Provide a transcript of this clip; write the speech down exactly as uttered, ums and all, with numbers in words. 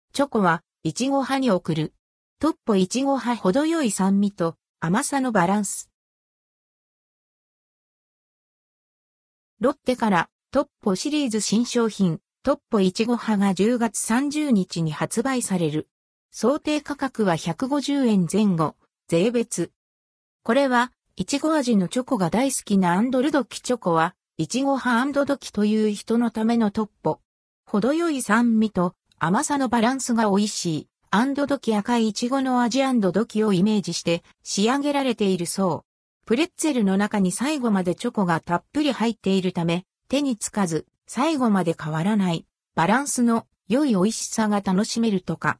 チョコは、いちご派に送る。トッポいちご派程よい酸味と甘さのバランス。ロッテから、トッポシリーズ新商品、トッポいちご派がじゅうがつさんじゅうにちに発売される。想定価格はひゃくごじゅうえんぜん後、税別。これは、いちご味のチョコが大好きなアンドルドキチョコは、いちご派アンドドキという人のためのトッポ。程よい酸味と甘さのバランスが美味しい、アンドドキ赤いいちごの味アンドドキをイメージして仕上げられているそう。プレッツェルの中に最後までチョコがたっぷり入っているため、手につかず、最後まで変わらない、バランスの良い美味しさが楽しめるとか。